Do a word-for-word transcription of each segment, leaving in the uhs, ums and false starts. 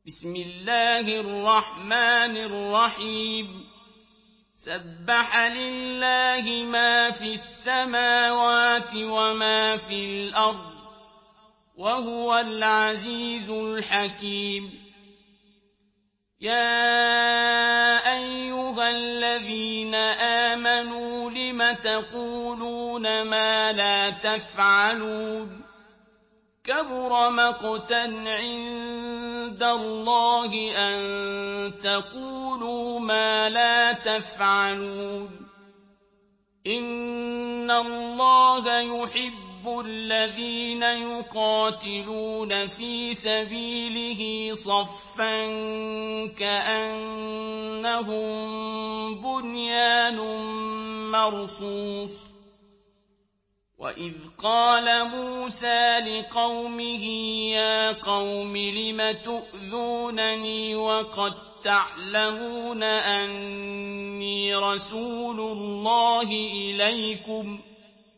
بسم الله الرحمن الرحيم سبح لله ما في السماوات وما في الأرض وهو العزيز الحكيم يا أيها الذين آمنوا لم تقولون ما لا تفعلون كبر مقتا عند الله أن تقولوا ما لا تفعلون إن الله يحب الذين يقاتلون في سبيله صفا كأنهم بنيان مرصوص وَإِذْ قَالَ مُوسَىٰ لِقَوْمِهِ يَا قَوْمِ لِمَ تُؤْذُونَنِي وَقَد تَّعْلَمُونَ أَنِّي رَسُولُ اللَّهِ إِلَيْكُمْ ۖ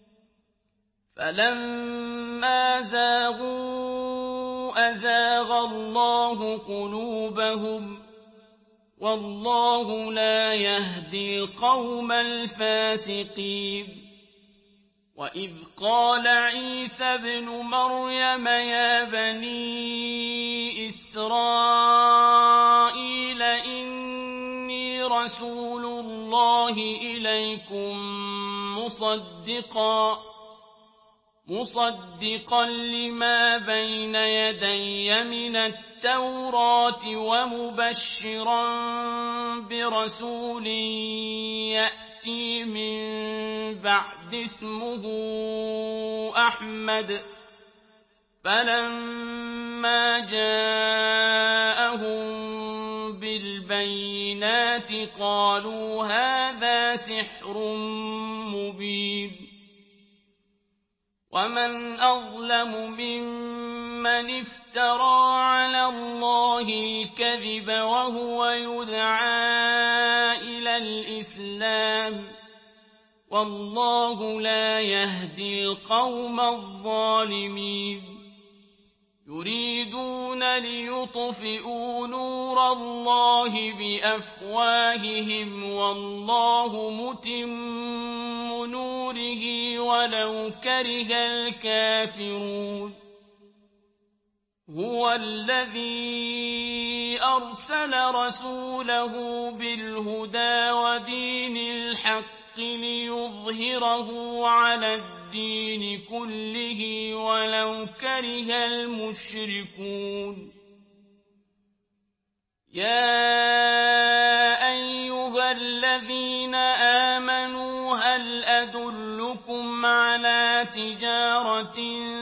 فَلَمَّا زَاغُوا أَزَاغَ اللَّهُ قُلُوبَهُمْ ۚ وَاللَّهُ لَا يَهْدِي الْقَوْمَ الْفَاسِقِينَ وَإِذْ قَالَ عِيسَى ابْنُ مَرْيَمَ يَا بَنِي إِسْرَائِيلَ إِنِّي رَسُولُ اللَّهِ إِلَيْكُم مُّصَدِّقًا مُصَدِّقًا لِّمَا بَيْنَ يَدَيَّ مِنَ التَّوْرَاةِ وَمُبَشِّرًا بِرَسُولٍ يَأْتِي مِن بَعْدِي اسْمُهُ أَحْمَدُ ۖ فَلَمَّا جَاءَهُم بِالْبَيِّنَاتِ قَالُوا هَٰذَا سِحْرٌ مُّبِينٌ وَمَنْ أَظْلَمُ مِمَّنِ افْتَرَىٰ عَلَى اللَّهِ الْكَذِبَ وَهُوَ يُدْعَىٰ إِلَى الْإِسْلَامِ ۚ وَاللَّهُ لَا يَهْدِي الْقَوْمَ الظَّالِمِينَ يُرِيدُونَ لِيُطْفِئُوا نُورَ اللَّهِ بِأَفْوَاهِهِمْ وَاللَّهُ مُتِمُّ نُورِهِ وَلَوْ كَرِهَ الْكَافِرُونَ هُوَ الَّذِي أَرْسَلَ رَسُولَهُ بِالْهُدَىٰ وَدِينِ الْحَقِّ لِيُظْهِرَهُ عَلَى الدِّينِ كُلِّهِ وَلَوْ كَرِهَ الْمُشْرِكُونَ يَا أَيُّهَا الَّذِينَ آمَنُوا هَلْ أَدُلُّكُمْ عَلَىٰ تِجَارَةٍ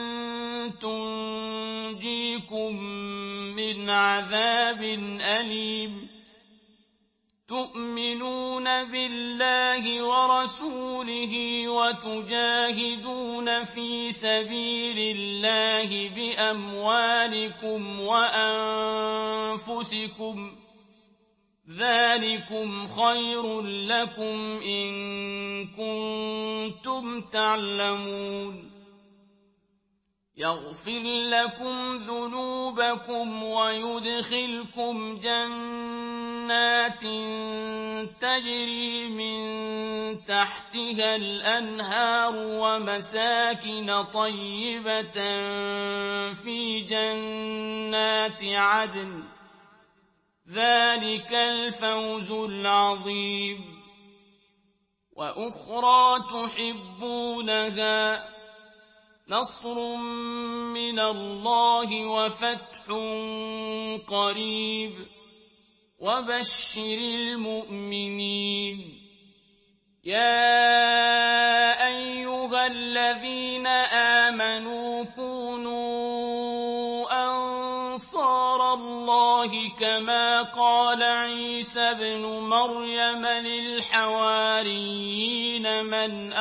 تُنجِيكُم مِّنْ عَذَابٍ أَلِيمٍ تُؤْمِنُونَ بِاللَّهِ وَرَسُولِهِ وَتُجَاهِدُونَ فِي سَبِيلِ اللَّهِ بِأَمْوَالِكُمْ وَأَنفُسِكُمْ ۚ ذَٰلِكُمْ خَيْرٌ لَّكُمْ إِن كُنتُمْ تَعْلَمُونَ يَغْفِرْ لَكُمْ ذُنُوبَكُمْ وَيُدْخِلْكُمْ جَنَّاتٍ تَجْرِي مِن تَحْتِهَا الْأَنْهَارُ وَمَسَاكِنَ طَيِّبَةً فِي جَنَّاتِ عَدْنٍ ۚ ذَٰلِكَ الْفَوْزُ الْعَظِيمُ وَأُخْرَىٰ تُحِبُّونَهَا ۖ نَصْرٌ مِّنَ اللَّهِ وَفَتْحٌ قَرِيبٌ ۗ وَبَشِّرِ الْمُؤْمِنِينَ يَا أَيُّهَا الَّذِينَ آمَنُوا كُونُوا أَنصَارَ اللَّهِ كَمَا قَالَ عِيسَى ابْنُ مَرْيَمَ لِلْحَوَارِيِّينَ مَنْ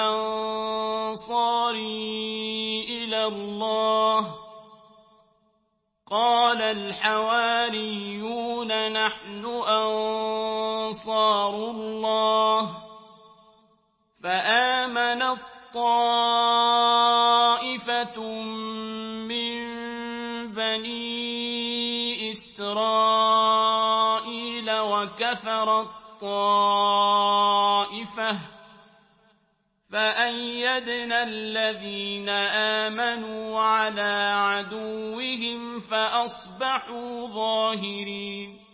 أَنصَارِي إِلَى اللَّهِ ۖ قَالَ الْحَوَارِيُّونَ نَحْنُ أَنصَارُ اللَّهِ ۖ فَآمَنَت طَّائِفَةٌ مِّن بَنِي إِسْرَائِيلَ إِسْرَائِيلَ وَكَفَرَت طَّائِفَةٌ فَأَيَّدْنَا الَّذِينَ آمَنُوا عَلَىٰ عَدُوِّهِمْ فَأَصْبَحُوا ظَاهِرِينَ